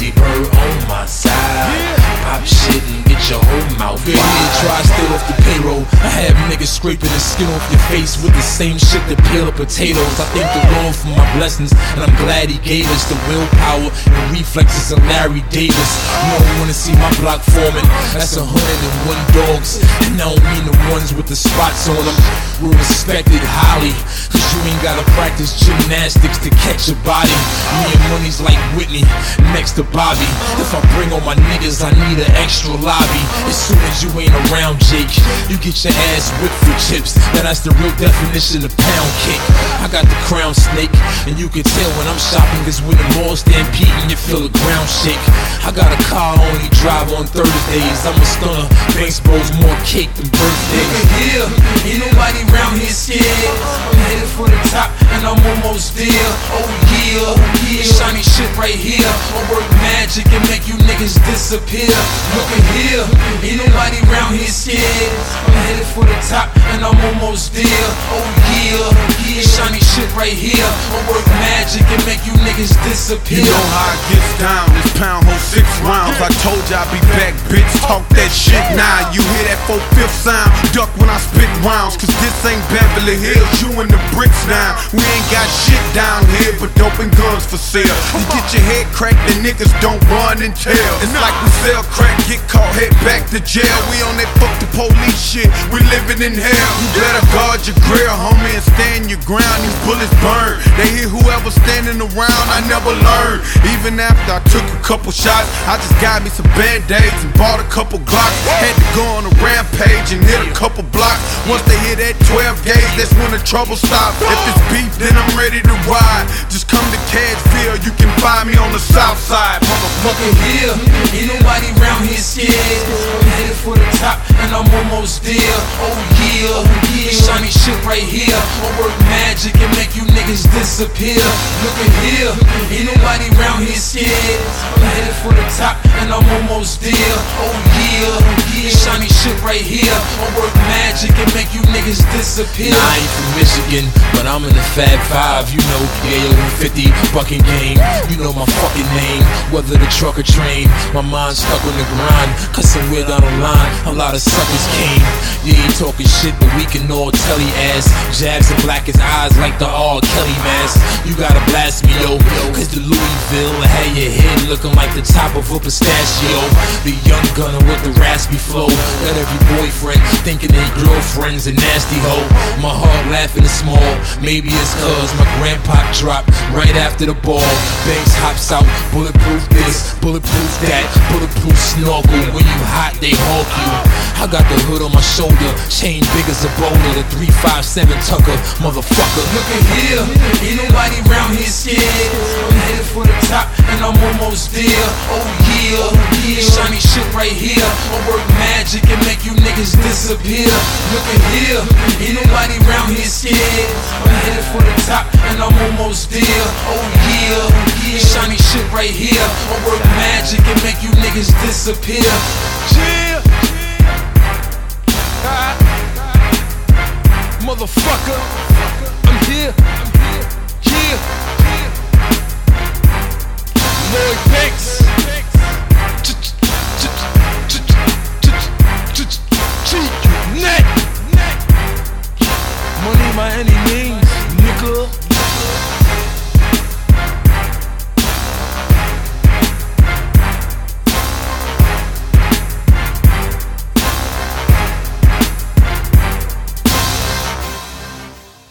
Baby bird on my side. Pop shit and get your whole mouth wide. Try to stay off the payroll. I have niggas scraping the skin off your face with the same shit that peel up potatoes. I thank the Lord for my blessings, and I'm glad he gave us the willpower and reflexes of Larry Davis. You don't wanna see my block forming. That's 101 dogs, and I don't mean the ones with the spots on them. We're respected highly, cause you ain't gotta practice gymnastics to catch a body. Me and money's like Whitney next to Bobby. If I bring on my niggas, I need an extra lobby. As soon as you ain't around, Jake, you get your ass whipped for chips. Now that's the real definition of pound cake. I got the crown snake, and you can tell when I'm shopping, cause when the mall stampede and you feel the ground shake. I got a car I only drive on Thursdays. I'm a stunner, Banksboro's more cake than birthdays. Here, ain't nobody around here scared. I'm headed for the top, and I'm almost there. Oh yeah, shiny shit right here. I work magic and make you niggas disappear. Look at here, ain't nobody around here scared. I'm headed for the top, and I'm almost there. Oh yeah, shiny shit right here. I work magic and make you niggas disappear. You know how it gets down. This pound holds 6 rounds. I told you I'd be back, bitch. Talk that shit now. You hear that 4/5 sound? Duck when I spit rounds, cause this ain't Beverly Hills. You in the bricks now. We ain't got shit down here but dope and guns for sale. You get your head cracked, the niggas don't run and tell. It's like we sell crack, get caught, head back to jail. We on that fuck the police shit, we living in hell. You better guard your grill, homie, and stand your ground. These bullets burn, they hit whoever standing around. I never learned. Even after I took a couple shots, I just got me some band-aids and bought a couple Glocks. Had to go on a rampage and hit a couple blocks. Once they hit that 12 gauge, that's when the trouble stops. If it's beef, then I'm ready to ride. Just come to Cadville, you can find me on the south side. Motherfucker here, ain't nobody around here scared. I'm headed for the top, and I'm almost there. Oh yeah, shiny shit right here. I work magic and make you niggas disappear. Look at here, ain't nobody around here scared. I'm headed for the top, and I'm almost there. Oh yeah, shiny shit right here. I work magic and make you niggas disappear. Nah, I ain't from Michigan, but I'm in the Fab Five. You know, Yayo and 50 bucking game. You know my fucking name, whether the truck or train. My mind's stuck on the grind, cause somewhere down the line a lot of suckers came. You ain't talking shit, but we can all tell he ass. Jabs and black his eyes like the R. Kelly mask. You gotta blast me, yo, cause the Louisville had your head looking like the top of a pistachio. The young gunner with the raspy flow got every boyfriend thinking their girlfriend's a nasty hoe. My heart laughing is small, maybe it's cause my grandpa dropped right after the ball. Banks hops out, bulletproof this, bulletproof that, bulletproof snorkel. When you hot, they hawk you. I got the hood on my shoulder, chain big as a boulder, the 357 Tucker, motherfucker. Look at here, ain't nobody around here scared. I'm headed for the top, and I'm almost there. Oh yeah, shiny shit right here. I work magic and make you niggas disappear. Look at here, ain't nobody around here scared. I'm headed for the top, and I'm almost there. Oh yeah, shiny shit right here. I work magic and make you niggas disappear. Yeah. Motherfucker, I'm here. Yeah.